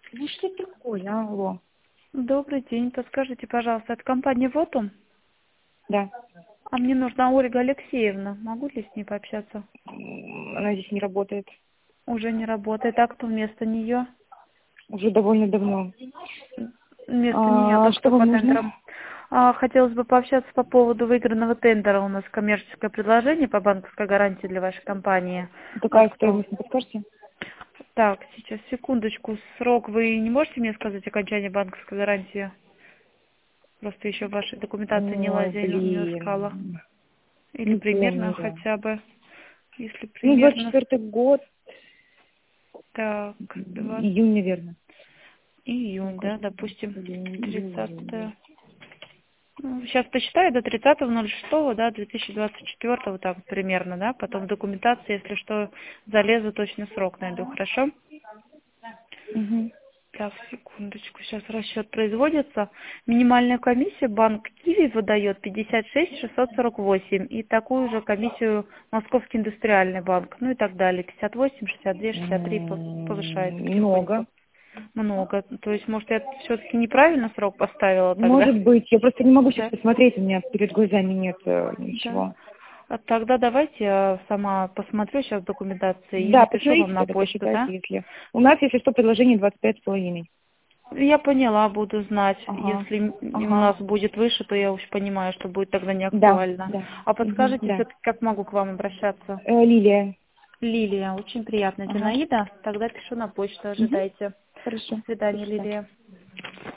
Ну что такое, алло? Добрый день. Подскажите, пожалуйста, это компания Вотум? Да. А мне нужна Ольга Алексеевна. Могу ли с ней пообщаться? Она здесь не работает. Уже не работает. А кто вместо нее? Уже довольно давно. Вместо нее тот, Что кто вам по нужно? тендерам. Хотелось бы пообщаться по поводу выигранного тендера. У нас коммерческое предложение по банковской гарантии для вашей компании. Вот Какая кто? стоимость, не подскажете? Так, сейчас, секундочку. Срок вы не можете мне сказать окончание банковской гарантии? Просто еще в вашей документации не Ой, лазя, не искала. блин. Или Не примерно помню. хотя бы. Если Ну, примерно. 24-й год, Так, 20 июнь, наверное. Мне июнь, да, кажется. допустим, Или июль. 30. Ну, сейчас посчитаю до 30.06, да, 2024, вот так вот примерно, да, потом в документации, если что, залезу, точно срок найду, хорошо? Угу. Так, секундочку, сейчас расчет производится. Минимальная комиссия банк Киви выдает 56 648, и такую же комиссию Московский индустриальный банк, ну и так далее, 58, 62, 63 повышается потихоньку. Много. Много. То есть, может, я все-таки неправильно срок поставила тогда? Может быть. Я просто не могу сейчас Да. посмотреть, у меня перед глазами нет Да. ничего. Тогда давайте я сама посмотрю сейчас документации и Да, напишу вам посмотрите на тогда, почту, посчитайте, да? если... У нас, если что, предложение 25,5. Я поняла, буду знать. Ага, Если у ага. нас будет выше, то я уж понимаю, что будет тогда не Да, актуально. да. А Мгм, подскажите да. все-таки, как могу к вам обращаться? Лилия. Лилия, очень приятно. Ага. Зинаида, тогда пишу на почту, Мгм. ожидайте. До Хорошо. До свидания, свидания. Лилия.